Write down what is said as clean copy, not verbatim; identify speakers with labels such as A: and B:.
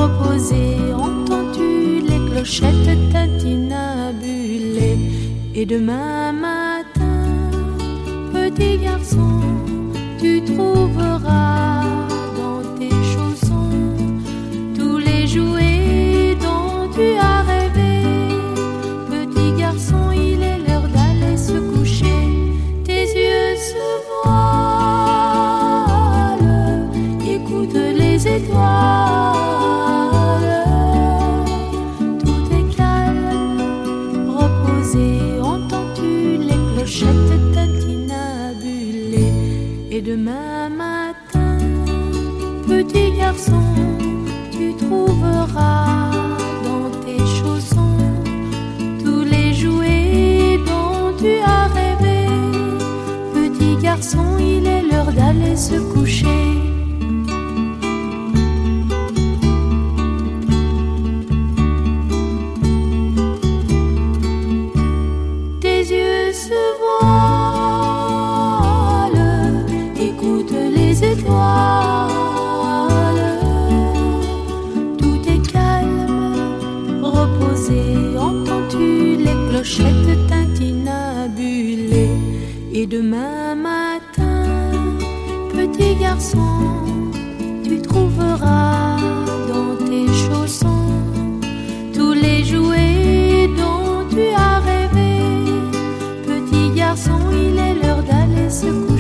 A: reposer, entends-tu les clochettes tintinabulées? Et demain matin, petit garçon, tu trouveras dans tes chaussons tous les jouets dont tu as rêvé. Petit garçon, il est l'heure d'aller se coucher. Tes yeux se voilent, écoute les étoiles. Tout est calme, reposé, entends-tu les clochettes tintinabulées? Et demain matin, petit garçon, tu trouveras dans tes chaussons tous les jouets dont tu as rêvé. Petit garçon, il est l'heure d'aller se coucher. Tes yeux se voilent, écoute les étoiles. Tout est calme, reposé, entends-tu les clochettes tintinabulées? Et demain matin, petit garçon, tu trouveras dans tes chaussons tous les jouets dont tu as rêvé. Petit garçon, il est l'heure d'aller se coucher.